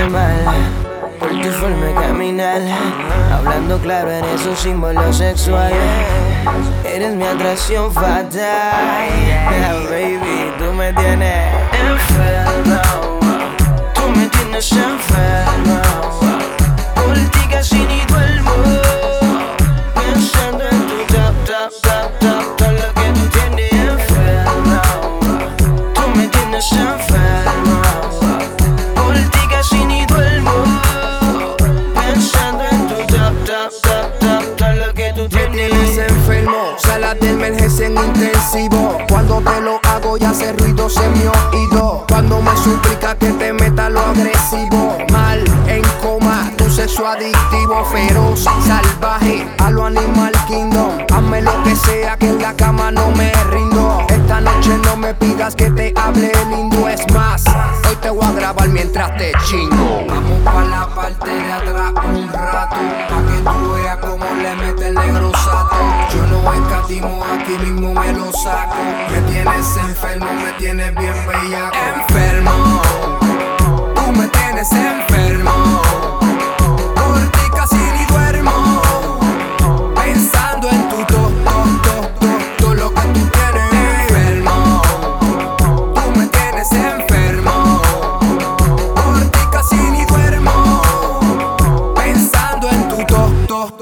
tiene mal por tu forma de caminar, hablando claro en esos símbolos sexuales. Eres mi atracción fatal, baby, tú me tienes enfermo. Tú me tienes enfermo. Por ti casi ni duermo, pensando en tu todo lo que tú tienes enfermo. Tú me tienes enfermo. Por ti casi ni duermo, pensando en tu todo lo que tú tienes enfermo. Salas de emergencia en intensivo. Cuando te lo hago ya hace ruidos en mi oído. Cuando me suplica que te meta lo agresivo. Mal, en coma, tu sexo adictivo. Feroz, salvaje, a lo Animal Kingdom. Hazme lo que sea que en la cama no me rindo. Esta noche no me pidas que te hable lindo. Es más, hoy te voy a grabar mientras te chingo. Vamos pa' la parte de atrás un rato, pa' que tú veas cómo le mete el negro sato. Yo no escatimo, aquí mismo me lo saco. Me tienes enfermo, me tienes bien bellaco. Enfermo, tú me tienes enfermo. Por ti casi ni duermo, pensando en tu todo lo que tú tienes. Enfermo, tú me tienes enfermo. Por ti casi ni duermo, pensando en tu todo.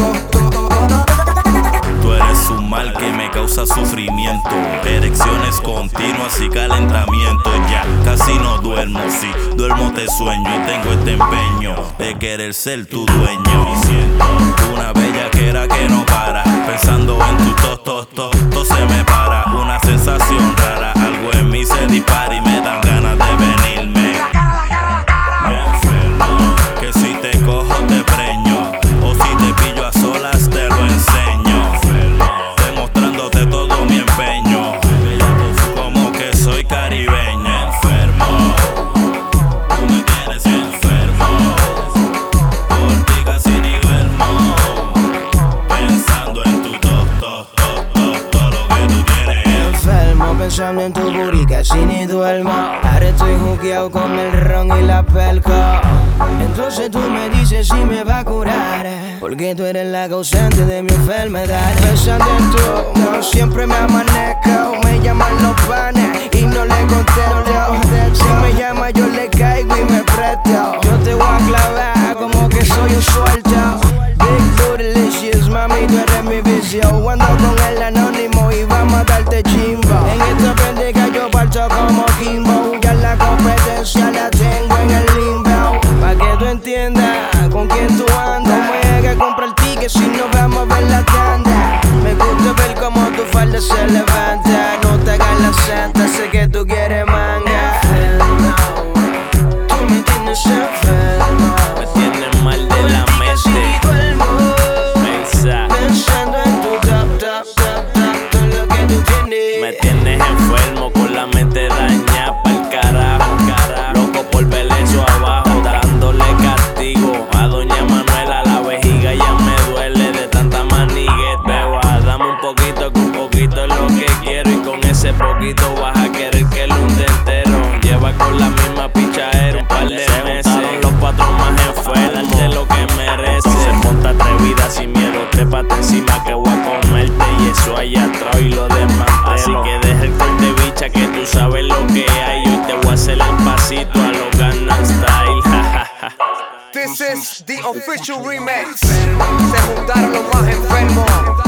Tú eres un mal que me causa sufrimiento, erecciones continuas y calentamiento. Ya casi no duermo, si duermo te sueño y tengo este empeño de querer ser tu dueño. Y siento una bellaquera que no para, pensando en tu todo se me para. Una sensación rara, algo en mí se dispara y me dan ganas de venirme. Me enfermo, que si te cojo te preño, o si te pillo a solas te lo enseño, demostrándote todo mi empeño, como que soy caribeño. Enfermo, tú me tienes enfermo. Por ti casi ni duermo, pensando en tu todo lo que tú tienes. Enfermo, pensando en tu booty, casi ni duermo. Ahora estoy jugueado con el ron y la pelco. Entonces tú me dices si me va a curar, porque tú eres la causante de mi enfermedad. Pensando en tú, no siempre me amanezco. Me llaman los panes y no le contesto. Si me llama yo le caigo y me presto. Yo te voy a clavar como que soy un suelto. Big bootylicious, mami, tú eres mi vicio. Ando con el anónimo y vamos a darte chimbo. En esta pendeja yo parto como Kimbo. Ya la competencia la tengo en el limbo. Pa' que tú entiendas con quién tú andas. No me hagas comprar el ticket si no vamos a ver la tanda. Me gusta ver cómo tu falda se levanta. No te hagas la santa, sé que tú quieres manga. Tú me tienes enfermo. Me tienes mal de la mente. Pensando en tu todo lo que tú tienes. Me tienes enfermo con la mente dañada pa'l carajo. Loco por ver eso abajo, dándole castigo a doña Manuela. La vejiga ya me duele de tanta manigueta. Beba, dame un poquito, que un poquito es lo que quiero. Y con ese poquito vas a querer que el lunde entero. Lleva con la misma pichadera un par de meses. Los cuatro más enfermos de lo que merece. Se monta atrevida sin miedo, trépate encima que voy a comerte. Y eso allá atrás y lo desmantelo. Así que deja el corte bicha que tú sabes lo que hay. Hoy te voy a hacer el pasito a lo Gangnam Style. This is the official remix. Se juntaron los más enfermos.